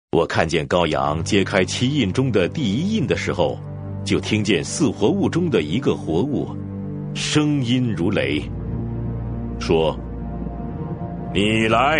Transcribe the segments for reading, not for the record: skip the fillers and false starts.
我看见羔羊揭开七印中的第一印的时候，就听见四活物中的一个活物，声音如雷，说：“你来！”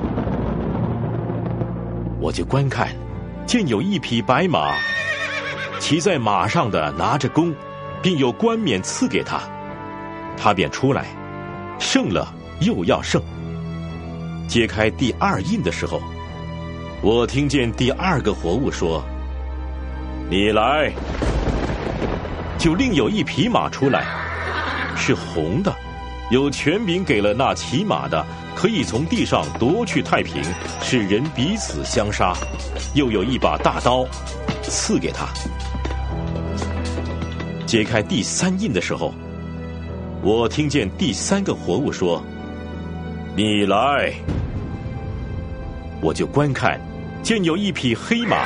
我就观看，见有一匹白马，骑在马上的拿着弓，并有冠冕赐给他，他便出来，胜了又要胜。揭开第二印的时候，我听见第二个活物说：“你来！”就另有一匹马出来，是红的，有权柄给了那骑马的，可以从地上夺去太平，使人彼此相杀，又有一把大刀赐给他。揭开第三印的时候，我听见第三个活物说：“你来！”我就观看，见有一匹黑马，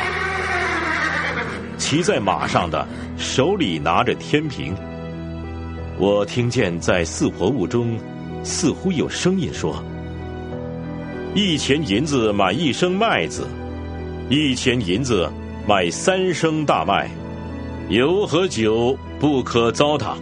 骑在马上的手里拿着天平。我听见在四活物中似乎有声音说：“1钱银子买1升麦子，1钱银子买3升大麦，油和酒不可糟蹋。”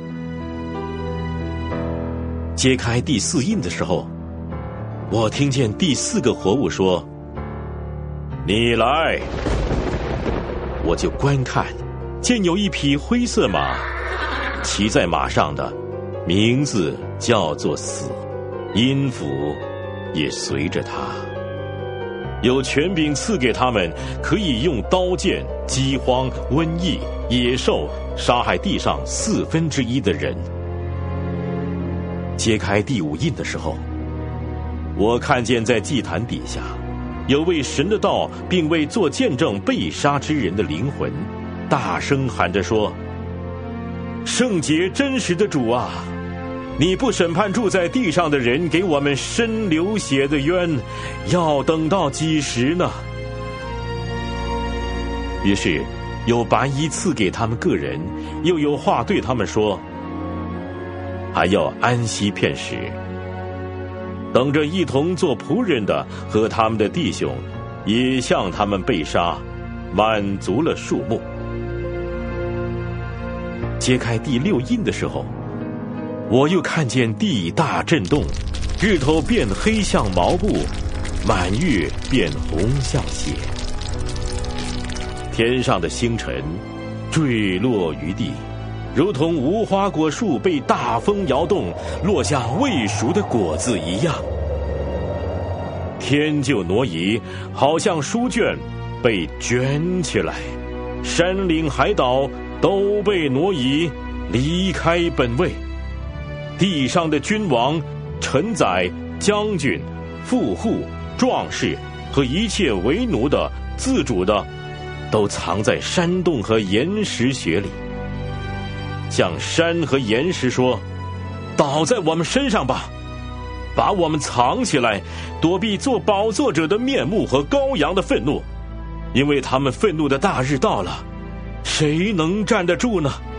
揭开第四印的时候，我听见第四个活物说：“你来！”我就观看，见有一匹灰色马，骑在马上的名字叫做死，阴府也随着他，有权柄赐给他们，可以用刀剑、饥荒、瘟疫、野兽杀害地上1/4的人。揭开第五印的时候，我看见在祭坛底下有为神的道并为做见证被杀之人的灵魂，大声喊着说：“圣洁真实的主啊，你不审判住在地上的人，给我们伸流血的冤，要等到几时呢？”于是有白衣赐给他们个人，又有话对他们说：“还要安息片时，等着一同做仆人的和他们的弟兄，也向他们被杀，满足了数目。”揭开第六印的时候，我又看见地大震动，日头变黑像毛布，满月变红像血，天上的星辰坠落于地，如同无花果树被大风摇动，落下未熟的果子一样。天就挪移，好像书卷被卷起来，山岭海岛都被挪移，离开本位。地上的君王、臣宰、将军、富户、壮士和一切为奴的、自主的，都藏在山洞和岩石穴里，向山和岩石说：“倒在我们身上吧，把我们藏起来，躲避做宝座者的面目和羔羊的愤怒，因为他们愤怒的大日到了，谁能站得住呢？”